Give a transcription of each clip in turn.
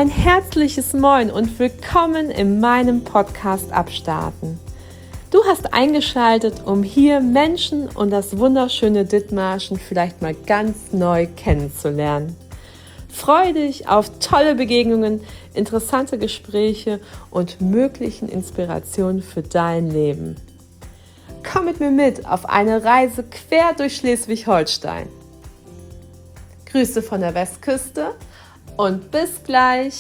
Ein herzliches Moin und willkommen in meinem Podcast Abstarten. Du hast eingeschaltet, um hier Menschen und das wunderschöne Dithmarschen vielleicht mal ganz neu kennenzulernen. Freue dich auf tolle Begegnungen, interessante Gespräche und möglichen Inspirationen für dein Leben. Komm mit mir mit auf eine Reise quer durch Schleswig-Holstein. Grüße von der Westküste und bis gleich.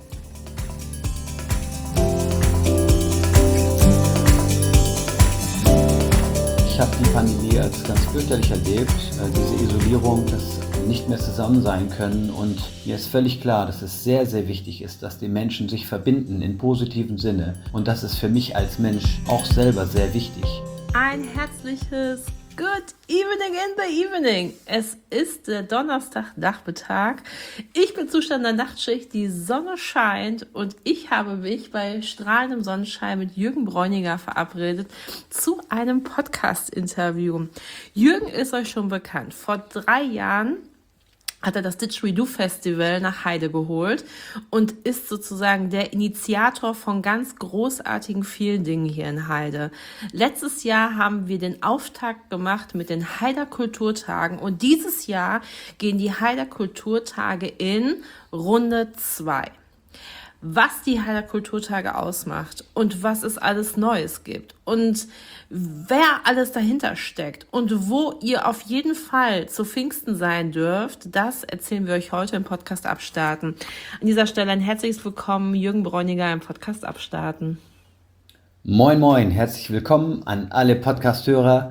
Ich habe die Pandemie als ganz fürchterlich erlebt, diese Isolierung, das nicht mehr zusammen sein können, und mir ist völlig klar, dass es sehr, sehr wichtig ist, dass die Menschen sich verbinden im positiven Sinne, und das ist für mich als Mensch auch selber sehr wichtig. Ein herzliches Good Evening in the Evening. Es ist der Donnerstagnachmittag. Ich bin Zustand der Nachtschicht, die Sonne scheint und ich habe mich bei strahlendem Sonnenschein mit Jürgen Bräuninger verabredet zu einem Podcast-Interview. Jürgen ist euch schon bekannt. Vor 3 Jahren hat er das Didgeridoo Festival nach Heide geholt und ist sozusagen der Initiator von ganz großartigen vielen Dingen hier in Heide. Letztes Jahr haben wir den Auftakt gemacht mit den Heider Kulturtagen und dieses Jahr gehen die Heider Kulturtage in Runde 2. Was die Heider Kulturtage ausmacht und was es alles Neues gibt und wer alles dahinter steckt und wo ihr auf jeden Fall zu Pfingsten sein dürft, das erzählen wir euch heute im Podcast Abstarten. An dieser Stelle ein herzliches Willkommen, Jürgen Bräuninger im Podcast Abstarten. Moin moin, herzlich willkommen an alle Podcast-Hörer.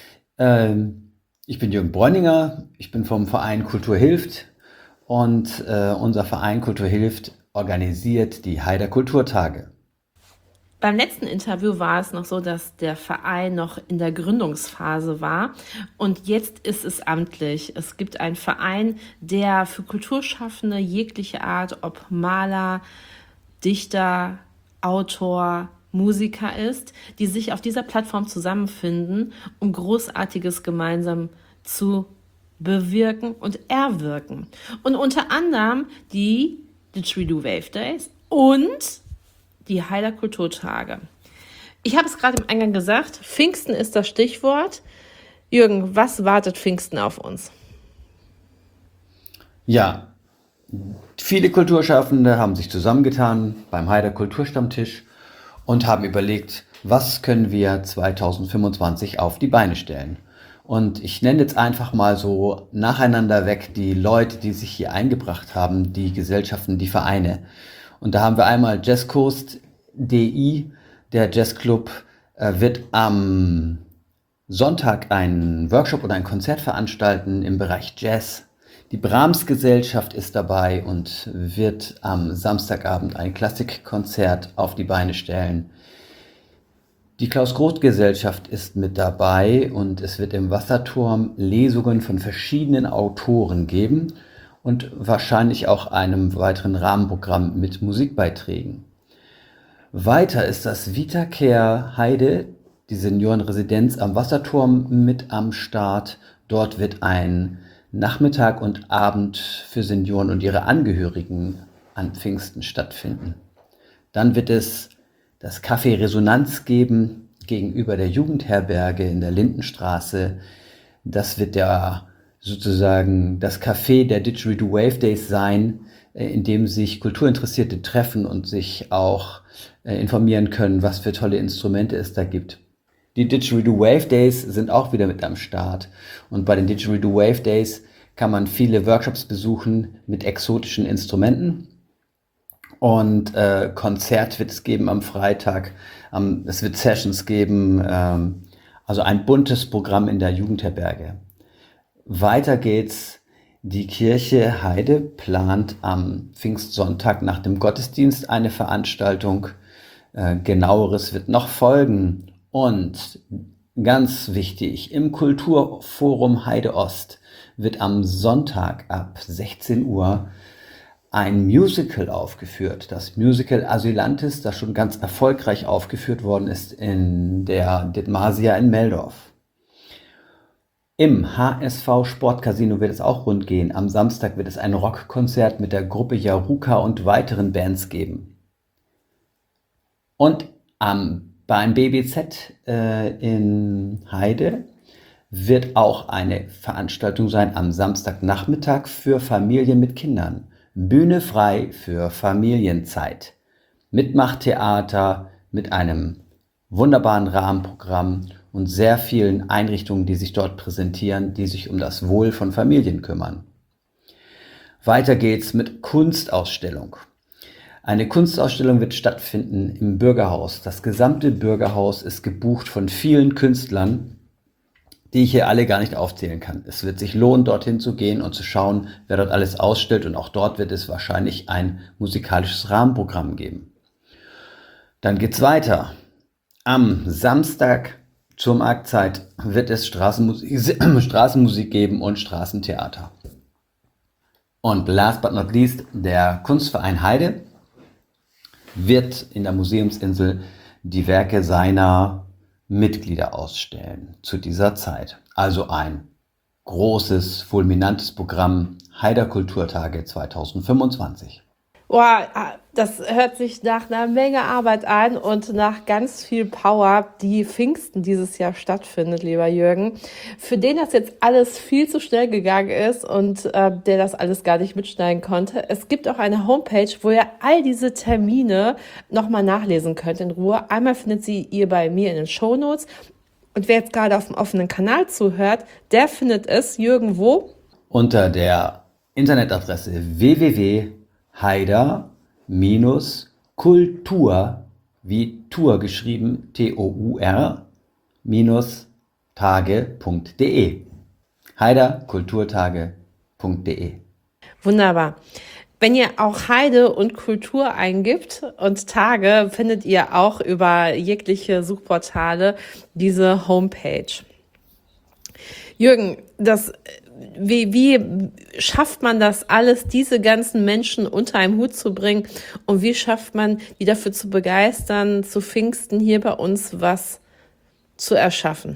Ich bin Jürgen Bräuninger, ich bin vom Verein Kultur hilft und unser Verein Kultur hilft organisiert die Heider Kulturtage. Beim letzten Interview war es noch so, dass der Verein noch in der Gründungsphase war und jetzt ist es amtlich. Es gibt einen Verein, der für Kulturschaffende jeglicher Art, ob Maler, Dichter, Autor, Musiker ist, die sich auf dieser Plattform zusammenfinden, um Großartiges gemeinsam zu bewirken und erwirken. Und unter anderem die Didgeridoo Wave Days und die Heider Kulturtage. Ich habe es gerade im Eingang gesagt, Pfingsten ist das Stichwort. Jürgen, was wartet Pfingsten auf uns? Ja, viele Kulturschaffende haben sich zusammengetan beim Heider Kulturstammtisch und haben überlegt, was können wir 2025 auf die Beine stellen. Und ich nenne jetzt einfach mal so nacheinander weg die Leute, die sich hier eingebracht haben, die Gesellschaften, die Vereine. Und da haben wir einmal Jazz Coast DI, der Jazzclub, wird am Sonntag einen Workshop oder ein Konzert veranstalten im Bereich Jazz. Die Brahms-Gesellschaft ist dabei und wird am Samstagabend ein Klassikkonzert auf die Beine stellen. Die Klaus-Groth-Gesellschaft ist mit dabei und es wird im Wasserturm Lesungen von verschiedenen Autoren geben und wahrscheinlich auch einem weiteren Rahmenprogramm mit Musikbeiträgen. Weiter ist das VitaCare Heide, die Seniorenresidenz am Wasserturm, mit am Start. Dort wird ein Nachmittag und Abend für Senioren und ihre Angehörigen an Pfingsten stattfinden. Dann wird es das Café Resonanz geben gegenüber der Jugendherberge in der Lindenstraße. Das wird sozusagen das Café der Didgeridoo Wave Days sein, in dem sich Kulturinteressierte treffen und sich auch informieren können, was für tolle Instrumente es da gibt. Die Didgeridoo Wave Days sind auch wieder mit am Start. Und bei den Didgeridoo Wave Days kann man viele Workshops besuchen mit exotischen Instrumenten. Und Konzert wird es geben am Freitag. Es wird Sessions geben. Also ein buntes Programm in der Jugendherberge. Weiter geht's. Die Kirche Heide plant am Pfingstsonntag nach dem Gottesdienst eine Veranstaltung. Genaueres wird noch folgen. Und ganz wichtig, im Kulturforum Heide Ost wird am Sonntag ab 16 Uhr ein Musical aufgeführt. Das Musical Asylantis, das schon ganz erfolgreich aufgeführt worden ist in der Dithmarsia in Meldorf. Im HSV Sportcasino wird es auch rund gehen. Am Samstag wird es ein Rockkonzert mit der Gruppe Jaruka und weiteren Bands geben. Und beim BBZ in Heide wird auch eine Veranstaltung sein am Samstagnachmittag für Familien mit Kindern. Bühne frei für Familienzeit. Mitmachtheater mit einem wunderbaren Rahmenprogramm und sehr vielen Einrichtungen, die sich dort präsentieren, die sich um das Wohl von Familien kümmern. Weiter geht's mit Kunstausstellung. Eine Kunstausstellung wird stattfinden im Bürgerhaus. Das gesamte Bürgerhaus ist gebucht von vielen Künstlern, die ich hier alle gar nicht aufzählen kann. Es wird sich lohnen, dorthin zu gehen und zu schauen, wer dort alles ausstellt. Und auch dort wird es wahrscheinlich ein musikalisches Rahmenprogramm geben. Dann geht's weiter. Am Samstag zur Marktzeit wird es Straßenmusik geben und Straßentheater. Und last but not least, der Kunstverein Heide wird in der Museumsinsel die Werke seiner Mitglieder ausstellen zu dieser Zeit. Also ein großes, fulminantes Programm Haider Kulturtage 2025. Boah, das hört sich nach einer Menge Arbeit an und nach ganz viel Power, die Pfingsten dieses Jahr stattfindet, lieber Jürgen. Für den das jetzt alles viel zu schnell gegangen ist und der das alles gar nicht mitschneiden konnte. Es gibt auch eine Homepage, wo ihr all diese Termine nochmal nachlesen könnt in Ruhe. Einmal findet ihr bei mir in den Shownotes. Und wer jetzt gerade auf dem offenen Kanal zuhört, der findet es, Jürgen, wo? Unter der Internetadresse www.haider-kultur, wie Tour geschrieben, Tour, -tage.de. haiderkulturtage.de. Wunderbar. Wenn ihr auch Heide und Kultur eingibt und Tage, findet ihr auch über jegliche Suchportale diese Homepage. Jürgen, wie schafft man das alles, diese ganzen Menschen unter einem Hut zu bringen? Und wie schafft man, die dafür zu begeistern, zu Pfingsten hier bei uns was zu erschaffen?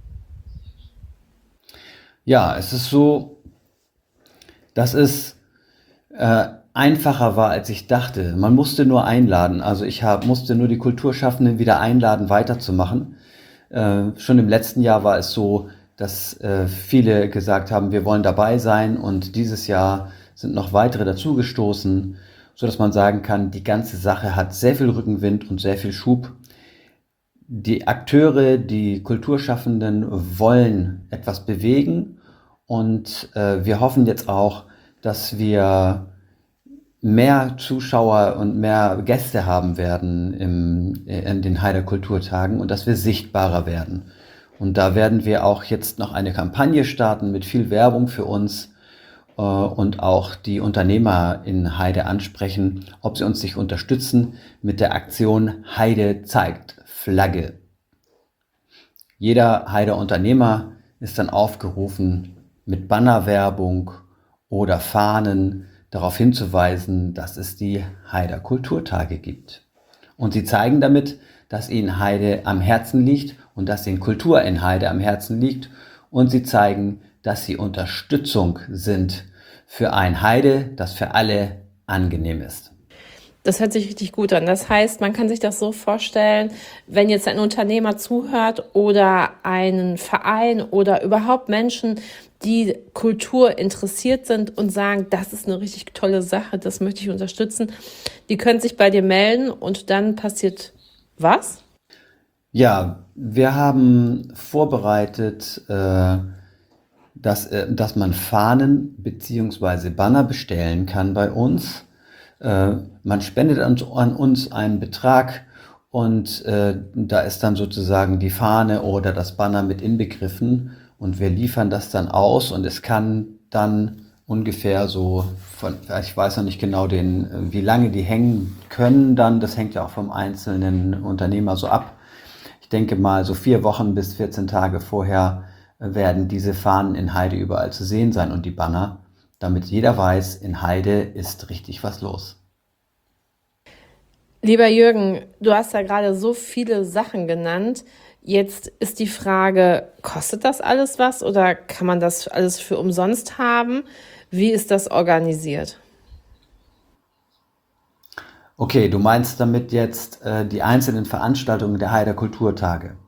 Ja, es ist so, dass es einfacher war, als ich dachte. Man musste nur einladen. Also musste nur die Kulturschaffenden wieder einladen, weiterzumachen. Schon im letzten Jahr war es so, dass viele gesagt haben, wir wollen dabei sein, und dieses Jahr sind noch weitere dazugestoßen, sodass man sagen kann, die ganze Sache hat sehr viel Rückenwind und sehr viel Schub. Die Akteure, die Kulturschaffenden wollen etwas bewegen, und wir hoffen jetzt auch, dass wir mehr Zuschauer und mehr Gäste haben werden in den Haider Kulturtagen und dass wir sichtbarer werden. Und da werden wir auch jetzt noch eine Kampagne starten mit viel Werbung für uns und auch die Unternehmer in Heide ansprechen, ob sie uns nicht unterstützen mit der Aktion Heide zeigt Flagge. Jeder Heider Unternehmer ist dann aufgerufen, mit Bannerwerbung oder Fahnen darauf hinzuweisen, dass es die Haider Kulturtage gibt. Und sie zeigen damit, dass ihnen Heide am Herzen liegt und dass ihnen Kultur in Heide am Herzen liegt. Und sie zeigen, dass sie Unterstützung sind für ein Heide, das für alle angenehm ist. Das hört sich richtig gut an. Das heißt, man kann sich das so vorstellen, wenn jetzt ein Unternehmer zuhört oder einen Verein oder überhaupt Menschen, die Kultur interessiert sind und sagen, das ist eine richtig tolle Sache, das möchte ich unterstützen, die können sich bei dir melden und dann passiert was? Ja, wir haben vorbereitet, dass man Fahnen bzw. Banner bestellen kann bei uns. Man spendet an uns einen Betrag und da ist dann sozusagen die Fahne oder das Banner mit inbegriffen, und wir liefern das dann aus, und es kann dann ungefähr so ich weiß noch nicht genau wie lange die hängen können dann, das hängt ja auch vom einzelnen Unternehmer so ab. Ich denke mal, so 4 Wochen bis 14 Tage vorher werden diese Fahnen in Heide überall zu sehen sein und die Banner, damit jeder weiß, in Heide ist richtig was los. Lieber Jürgen, du hast ja gerade so viele Sachen genannt. Jetzt ist die Frage, kostet das alles was oder kann man das alles für umsonst haben? Wie ist das organisiert? Okay, du meinst damit jetzt die einzelnen Veranstaltungen der Haider Kulturtage.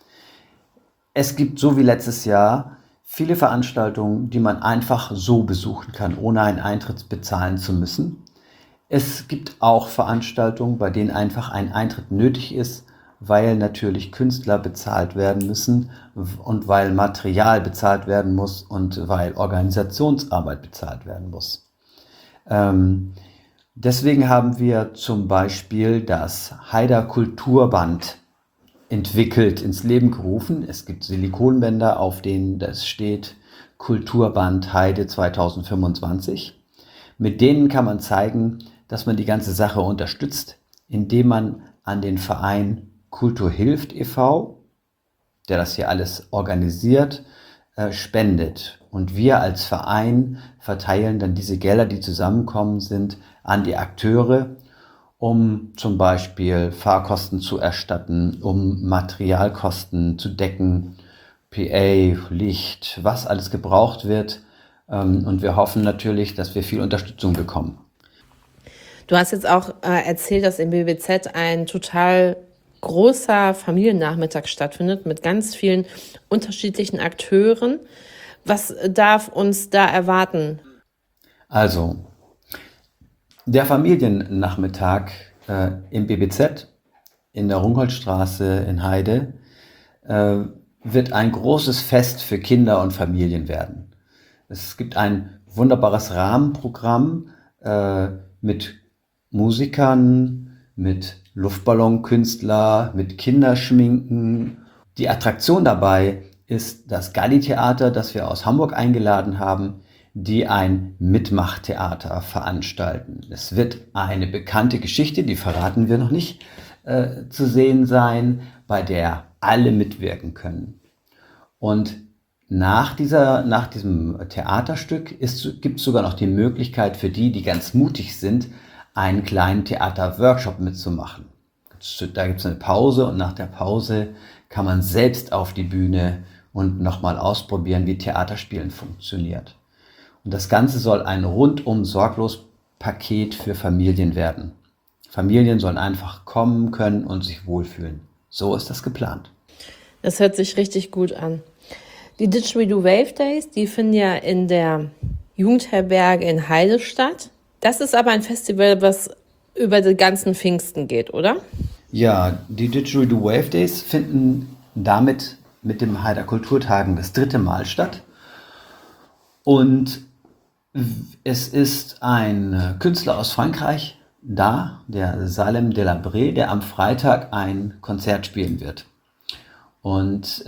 Es gibt so wie letztes Jahr viele Veranstaltungen, die man einfach so besuchen kann, ohne einen Eintritt bezahlen zu müssen. Es gibt auch Veranstaltungen, bei denen einfach ein Eintritt nötig ist, weil natürlich Künstler bezahlt werden müssen und weil Material bezahlt werden muss und weil Organisationsarbeit bezahlt werden muss. Ähm, Deswegen haben wir zum Beispiel das Haider Kulturband entwickelt, ins Leben gerufen. Es gibt Silikonbänder, auf denen das steht Kulturband Heide 2025. Mit denen kann man zeigen, dass man die ganze Sache unterstützt, indem man an den Verein Kultur hilft e.V., der das hier alles organisiert, spendet. Und wir als Verein verteilen dann diese Gelder, die zusammenkommen sind, an die Akteure, um zum Beispiel Fahrkosten zu erstatten, um Materialkosten zu decken, PA, Licht, was alles gebraucht wird. Und wir hoffen natürlich, dass wir viel Unterstützung bekommen. Du hast jetzt auch erzählt, dass im BBZ ein total großer Familiennachmittag stattfindet mit ganz vielen unterschiedlichen Akteuren. Was darf uns da erwarten? Also, der Familiennachmittag im BBZ in der Rungholtstraße in Heide wird ein großes Fest für Kinder und Familien werden. Es gibt ein wunderbares Rahmenprogramm mit Musikern, mit Luftballonkünstler, mit Kinderschminken. Die Attraktion dabei ist das Galli-Theater, das wir aus Hamburg eingeladen haben, die ein Mitmachtheater veranstalten. Es wird eine bekannte Geschichte, die verraten wir noch nicht, zu sehen sein, bei der alle mitwirken können. Und nach diesem Theaterstück gibt es sogar noch die Möglichkeit für die ganz mutig sind, einen kleinen Theaterworkshop mitzumachen. Da gibt es eine Pause und nach der Pause kann man selbst auf die Bühne und nochmal ausprobieren, wie Theaterspielen funktioniert. Und das Ganze soll ein rundum sorglos Paket für Familien werden. Familien sollen einfach kommen können und sich wohlfühlen. So ist das geplant. Das hört sich richtig gut an. Die Didgeridoo Wave Days, die finden ja in der Jugendherberge in Heide statt. Das ist aber ein Festival, was über den ganzen Pfingsten geht, oder? Ja, die Didgeridoo Wave Days finden damit mit dem Haider Kulturtagen das 3. Mal statt. Und es ist ein Künstler aus Frankreich da, der Salem Delabré, der am Freitag ein Konzert spielen wird. Und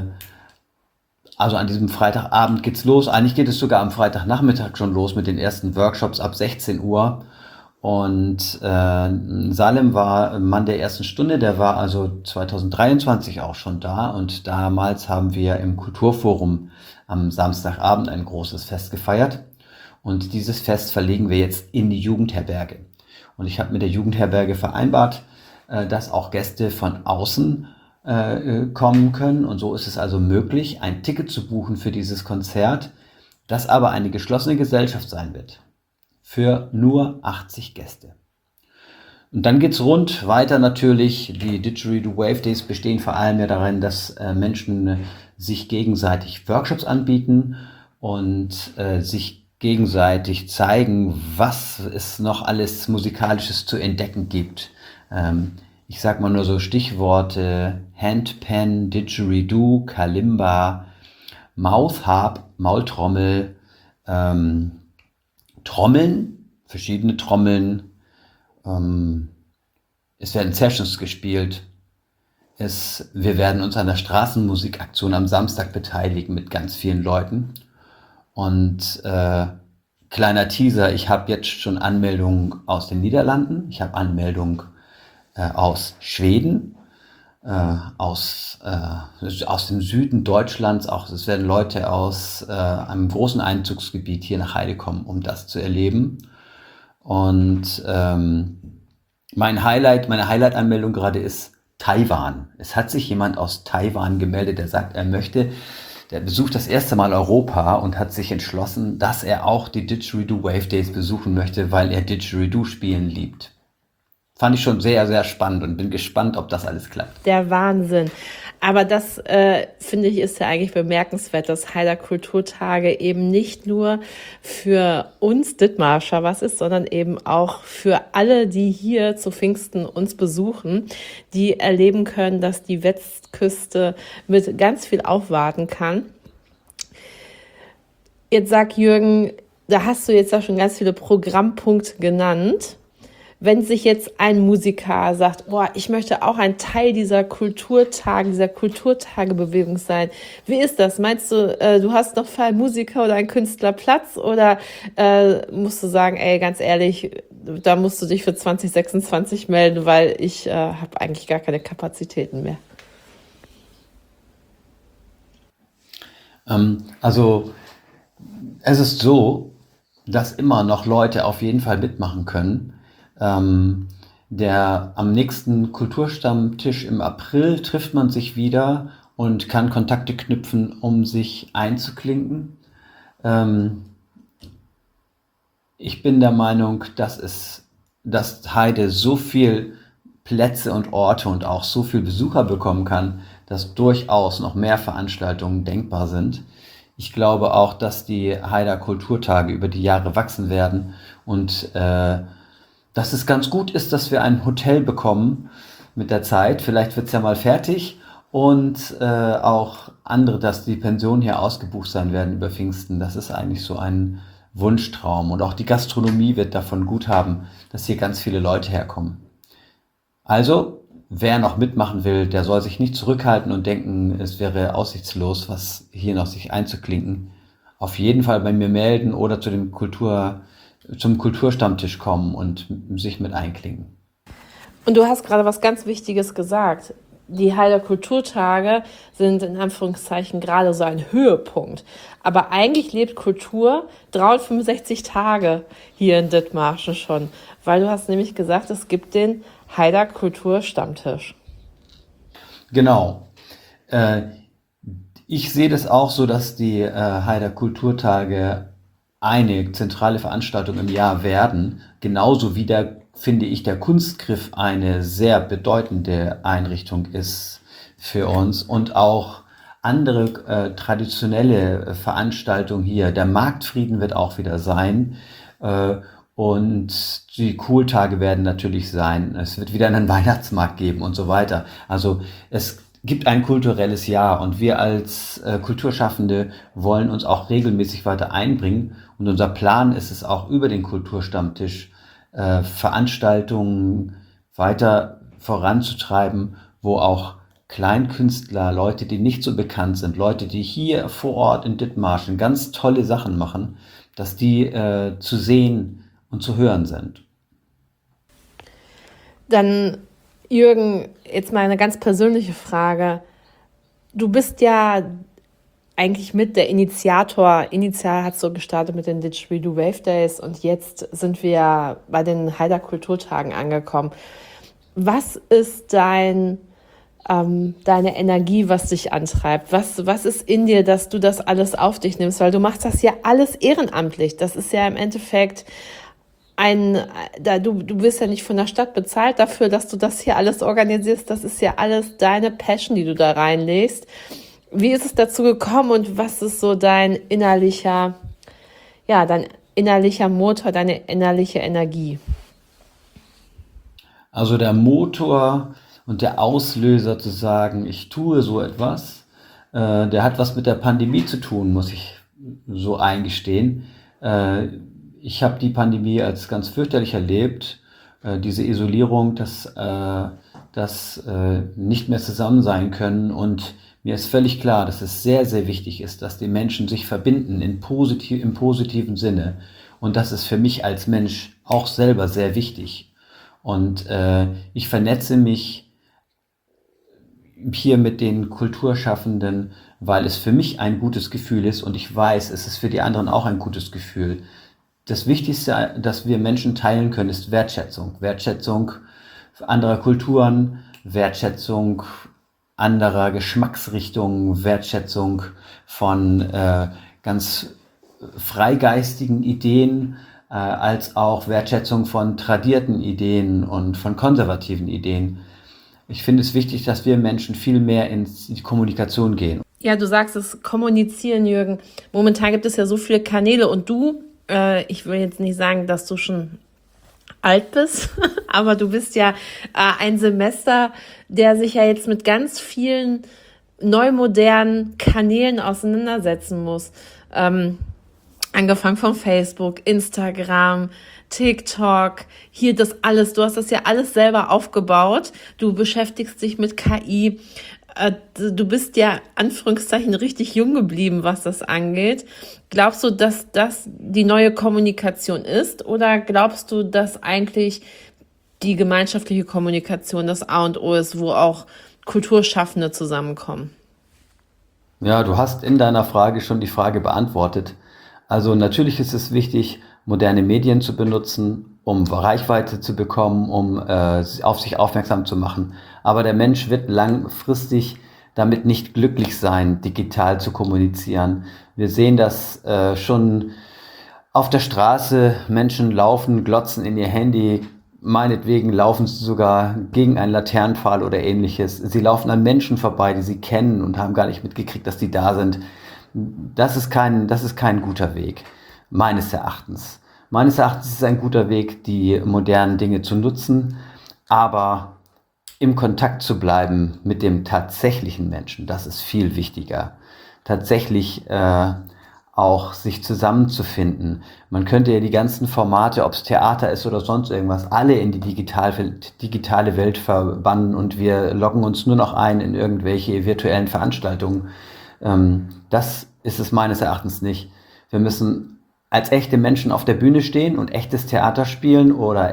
also an diesem Freitagabend geht's los. Eigentlich geht es sogar am Freitagnachmittag schon los mit den ersten Workshops ab 16 Uhr. Und Salem war Mann der ersten Stunde, der war also 2023 auch schon da. Und damals haben wir im Kulturforum am Samstagabend ein großes Fest gefeiert. Und dieses Fest verlegen wir jetzt in die Jugendherberge. Und ich habe mit der Jugendherberge vereinbart, dass auch Gäste von außen kommen können. Und so ist es also möglich, ein Ticket zu buchen für dieses Konzert, das aber eine geschlossene Gesellschaft sein wird. Für nur 80 Gäste. Und dann geht's rund weiter natürlich. Die Didgeridoo Wave Days bestehen vor allem ja darin, dass Menschen sich gegenseitig Workshops anbieten und sich gegenseitig zeigen, was es noch alles Musikalisches zu entdecken gibt. Ich sag mal nur so Stichworte: Handpan, Didgeridoo, Kalimba, Mouth-Harp, Maultrommel, Trommeln, verschiedene Trommeln. Es werden Sessions gespielt. Wir werden uns an der Straßenmusikaktion am Samstag beteiligen mit ganz vielen Leuten. Und kleiner Teaser, ich habe jetzt schon Anmeldungen aus den Niederlanden, ich habe Anmeldungen aus Schweden, aus dem Süden Deutschlands, auch es werden Leute aus einem großen Einzugsgebiet hier nach Heide kommen, um das zu erleben. Und meine Highlight-Anmeldung gerade ist Taiwan. Es hat sich jemand aus Taiwan gemeldet, der sagt, der besucht das erste Mal Europa und hat sich entschlossen, dass er auch die Didgeridoo Wave Days besuchen möchte, weil er Didgeridoo spielen liebt. Fand ich schon sehr, sehr spannend und bin gespannt, ob das alles klappt. Der Wahnsinn. Aber das, finde ich, ist ja eigentlich bemerkenswert, dass Haider Kulturtage eben nicht nur für uns Dithmarscher was ist, sondern eben auch für alle, die hier zu Pfingsten uns besuchen, die erleben können, dass die Westküste mit ganz viel aufwarten kann. Jetzt sag Jürgen, da hast du jetzt ja schon ganz viele Programmpunkte genannt. Wenn sich jetzt ein Musiker sagt, boah, ich möchte auch ein Teil dieser Kulturtagebewegung sein. Wie ist das? Meinst du, du hast noch für einen Musiker oder einen Künstler Platz oder musst du sagen, ey, ganz ehrlich, da musst du dich für 2026 melden, weil ich habe eigentlich gar keine Kapazitäten mehr. Also es ist so, dass immer noch Leute auf jeden Fall mitmachen können. Am nächsten Kulturstammtisch im April trifft man sich wieder und kann Kontakte knüpfen, um sich einzuklinken. Ähm, Ich bin der Meinung, dass Heide so viel Plätze und Orte und auch so viel Besucher bekommen kann, dass durchaus noch mehr Veranstaltungen denkbar sind. Ich glaube auch, dass die Haider Kulturtage über die Jahre wachsen werden und dass es ganz gut ist, dass wir ein Hotel bekommen mit der Zeit. Vielleicht wird es ja mal fertig und auch andere, dass die Pensionen hier ausgebucht sein werden über Pfingsten. Das ist eigentlich so ein Wunschtraum. Und auch die Gastronomie wird davon gut haben, dass hier ganz viele Leute herkommen. Also, wer noch mitmachen will, der soll sich nicht zurückhalten und denken, es wäre aussichtslos, was hier noch sich einzuklinken. Auf jeden Fall bei mir melden oder zum Kulturstammtisch kommen und sich mit einklinken. Und du hast gerade was ganz Wichtiges gesagt. Die Haider Kulturtage sind in Anführungszeichen gerade so ein Höhepunkt. Aber eigentlich lebt Kultur 365 Tage hier in Dithmarschen schon. Weil du hast nämlich gesagt, es gibt den Haider Kulturstammtisch. Genau. Äh, Ich sehe das auch so, dass die Haider Kulturtage eine zentrale Veranstaltung im Jahr werden, genauso wie finde ich, der Kunstgriff eine sehr bedeutende Einrichtung ist für uns und auch andere traditionelle Veranstaltungen hier. Der Marktfrieden wird auch wieder sein und die Kohltage werden natürlich sein. Es wird wieder einen Weihnachtsmarkt geben und so weiter. Also es gibt ein kulturelles Jahr und wir als Kulturschaffende wollen uns auch regelmäßig weiter einbringen. Und unser Plan ist es auch über den Kulturstammtisch Veranstaltungen weiter voranzutreiben, wo auch Kleinkünstler, Leute, die nicht so bekannt sind, Leute, die hier vor Ort in Dithmarschen ganz tolle Sachen machen, dass die zu sehen und zu hören sind. Dann, Jürgen, jetzt mal eine ganz persönliche Frage. Du bist ja eigentlich mit der Initiator. Initial hat es so gestartet mit den Didgeridoo Wave Days und jetzt sind wir bei den Haider Kulturtagen angekommen. Was ist deine Energie, was dich antreibt? Was ist in dir, dass du das alles auf dich nimmst? Weil du machst das ja alles ehrenamtlich. Das ist ja im Endeffekt du bist ja nicht von der Stadt bezahlt dafür, dass du das hier alles organisierst. Das ist ja alles deine Passion, die du da reinlegst. Wie ist es dazu gekommen und was ist so dein innerlicher Motor, deine innerliche Energie? Also der Motor und der Auslöser zu sagen, ich tue so etwas, der hat was mit der Pandemie zu tun, muss ich so eingestehen. Ich habe die Pandemie als ganz fürchterlich erlebt, diese Isolierung, das nicht mehr zusammen sein können und mir ist völlig klar, dass es sehr, sehr wichtig ist, dass die Menschen sich verbinden im positiven Sinne. Und das ist für mich als Mensch auch selber sehr wichtig. Und ich vernetze mich hier mit den Kulturschaffenden, weil es für mich ein gutes Gefühl ist und ich weiß, es ist für die anderen auch ein gutes Gefühl. Das Wichtigste, das wir Menschen teilen können, ist Wertschätzung. Wertschätzung anderer Kulturen, Wertschätzung anderer Geschmacksrichtungen, Wertschätzung von ganz freigeistigen Ideen, als auch Wertschätzung von tradierten Ideen und von konservativen Ideen. Ich finde es wichtig, dass wir Menschen viel mehr in die Kommunikation gehen. Ja, du sagst es, kommunizieren, Jürgen. Momentan gibt es ja so viele Kanäle und du, ich will jetzt nicht sagen, dass du schon alt bist, aber du bist ja ein Semester, der sich ja jetzt mit ganz vielen neumodernen Kanälen auseinandersetzen muss. Angefangen von Facebook, Instagram, TikTok, hier das alles. Du hast das ja alles selber aufgebaut. Du beschäftigst dich mit KI. Du bist ja, Anführungszeichen, richtig jung geblieben, was das angeht. Glaubst du, dass das die neue Kommunikation ist? Oder glaubst du, dass eigentlich die gemeinschaftliche Kommunikation das A und O ist, wo auch Kulturschaffende zusammenkommen? Ja, du hast in deiner Frage schon die Frage beantwortet. Also natürlich ist es wichtig, moderne Medien zu benutzen, um Reichweite zu bekommen, um auf sich aufmerksam zu machen. Aber der Mensch wird langfristig damit nicht glücklich sein, digital zu kommunizieren. Wir sehen das schon auf der Straße. Menschen laufen, glotzen in ihr Handy. Meinetwegen laufen sie sogar gegen einen Laternenpfahl oder ähnliches. Sie laufen an Menschen vorbei, die sie kennen und haben gar nicht mitgekriegt, dass die da sind. Das ist kein guter Weg, meines Erachtens. Meines Erachtens ist es ein guter Weg, die modernen Dinge zu nutzen, aber im Kontakt zu bleiben mit dem tatsächlichen Menschen, das ist viel wichtiger. Tatsächlich auch sich zusammenzufinden. Man könnte ja die ganzen Formate, ob es Theater ist oder sonst irgendwas, alle in die digitale Welt verbannen und wir loggen uns nur noch ein in irgendwelche virtuellen Veranstaltungen. Das ist es meines Erachtens nicht. Wir müssen als echte Menschen auf der Bühne stehen und echtes Theater spielen oder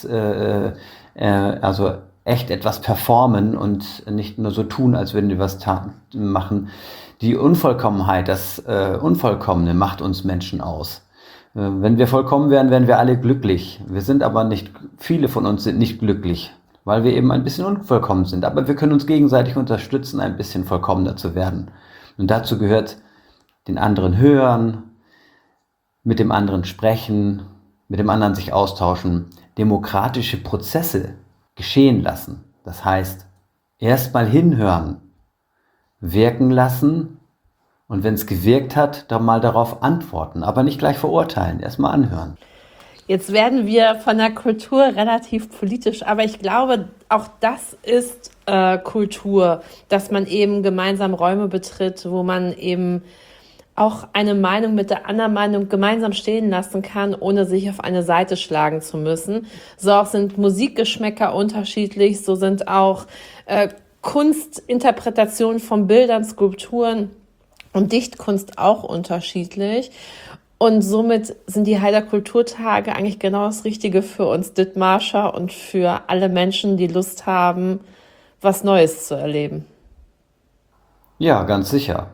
also echt etwas performen und nicht nur so tun, als würden wir was machen. Die Unvollkommenheit, das Unvollkommene macht uns Menschen aus. Wenn wir vollkommen wären, wären wir alle glücklich. Wir sind aber nicht, viele von uns sind nicht glücklich, weil wir eben ein bisschen unvollkommen sind. Aber wir können uns gegenseitig unterstützen, ein bisschen vollkommener zu werden. Und dazu gehört den anderen hören, mit dem anderen sprechen, mit dem anderen sich austauschen, demokratische Prozesse geschehen lassen. Das heißt, erstmal hinhören, wirken lassen und wenn es gewirkt hat, dann mal darauf antworten, aber nicht gleich verurteilen, erstmal anhören. Jetzt werden wir von der Kultur relativ politisch, aber ich glaube, auch das ist Kultur, dass man eben gemeinsam Räume betritt, wo man eben auch eine Meinung mit der anderen Meinung gemeinsam stehen lassen kann, ohne sich auf eine Seite schlagen zu müssen. So auch sind Musikgeschmäcker unterschiedlich, so sind auch Kunstinterpretationen von Bildern, Skulpturen und Dichtkunst auch unterschiedlich. Und somit sind die Haider Kulturtage eigentlich genau das Richtige für uns Dithmarscher und für alle Menschen, die Lust haben, was Neues zu erleben. Ja, ganz sicher.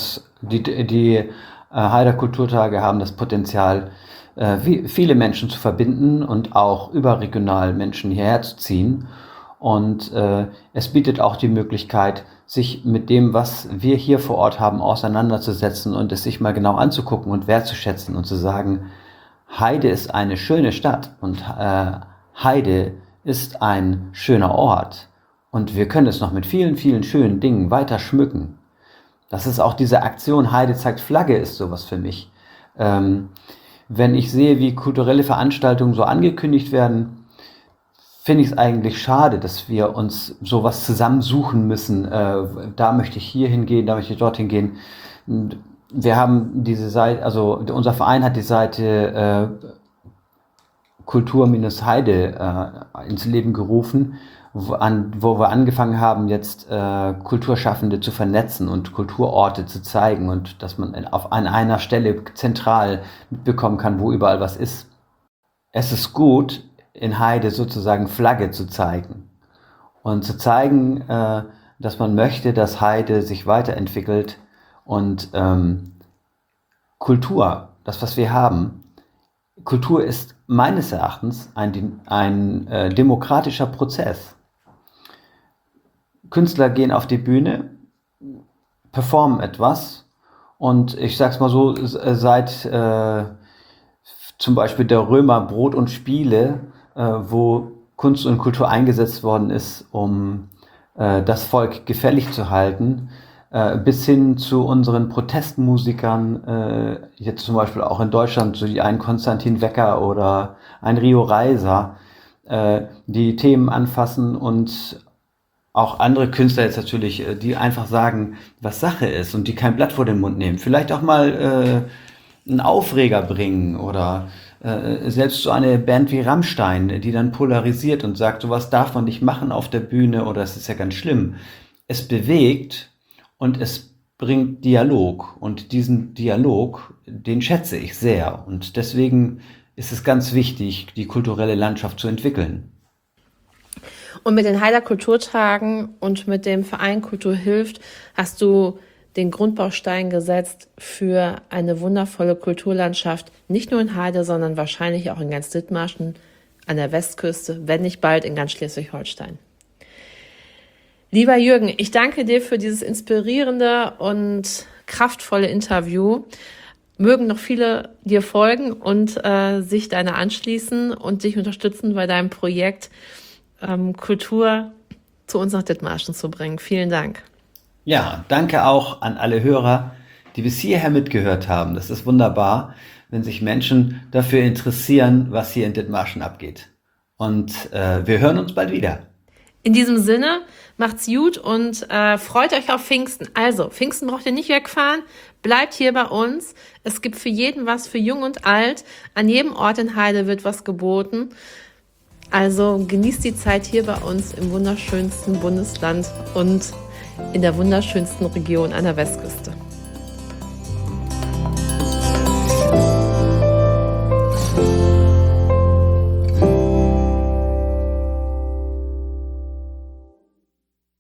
Die Haider Kulturtage haben das Potenzial, viele Menschen zu verbinden und auch überregional Menschen hierher zu ziehen. Und es bietet auch die Möglichkeit, sich mit dem, was wir hier vor Ort haben, auseinanderzusetzen und es sich mal genau anzugucken und wertzuschätzen und zu sagen, Heide ist eine schöne Stadt und Heide ist ein schöner Ort. Und wir können es noch mit vielen, vielen schönen Dingen weiter schmücken. Das ist auch diese Aktion Heide zeigt Flagge ist sowas für mich. Wenn ich sehe, wie kulturelle Veranstaltungen so angekündigt werden, finde ich es eigentlich schade, dass wir uns sowas zusammensuchen müssen. Da möchte ich hier hingehen, da möchte ich dorthin gehen. Wir haben diese Seite, also unser Verein hat die Seite Kultur-Heide ins Leben gerufen, wo wir angefangen haben, jetzt Kulturschaffende zu vernetzen und Kulturorte zu zeigen und dass man an einer Stelle zentral mitbekommen kann, wo überall was ist. Es ist gut, in Heide sozusagen Flagge zu zeigen und zu zeigen, dass man möchte, dass Heide sich weiterentwickelt und Kultur, das was wir haben, Kultur ist meines Erachtens ein demokratischer Prozess. Künstler gehen auf die Bühne, performen etwas und ich sag's mal so, seit zum Beispiel der Römer Brot und Spiele, wo Kunst und Kultur eingesetzt worden ist, um das Volk gefällig zu halten, bis hin zu unseren Protestmusikern, jetzt zum Beispiel auch in Deutschland, so wie ein Konstantin Wecker oder ein Rio Reiser, die Themen anfassen und auch andere Künstler jetzt natürlich, die einfach sagen, was Sache ist und die kein Blatt vor den Mund nehmen. Vielleicht auch mal einen Aufreger bringen oder selbst so eine Band wie Rammstein, die dann polarisiert und sagt, sowas darf man nicht machen auf der Bühne oder es ist ja ganz schlimm. Es bewegt und es bringt Dialog und diesen Dialog, den schätze ich sehr und deswegen ist es ganz wichtig, die kulturelle Landschaft zu entwickeln. Und mit den Heider Kulturtagen und mit dem Verein Kultur hilft, hast du den Grundbaustein gesetzt für eine wundervolle Kulturlandschaft, nicht nur in Heide, sondern wahrscheinlich auch in ganz Dithmarschen, an der Westküste, wenn nicht bald in ganz Schleswig-Holstein. Lieber Jürgen, ich danke dir für dieses inspirierende und kraftvolle Interview. Mögen noch viele dir folgen und sich deiner anschließen und dich unterstützen bei deinem Projekt, Kultur zu uns nach Dithmarschen zu bringen. Vielen Dank. Ja, danke auch an alle Hörer, die bis hierher mitgehört haben. Das ist wunderbar, wenn sich Menschen dafür interessieren, was hier in Dithmarschen abgeht. Und wir hören uns bald wieder. In diesem Sinne, macht's gut und freut euch auf Pfingsten. Also, Pfingsten braucht ihr nicht wegfahren, bleibt hier bei uns. Es gibt für jeden was, für Jung und Alt. An jedem Ort in Heide wird was geboten. Also genießt die Zeit hier bei uns im wunderschönsten Bundesland und in der wunderschönsten Region an der Westküste.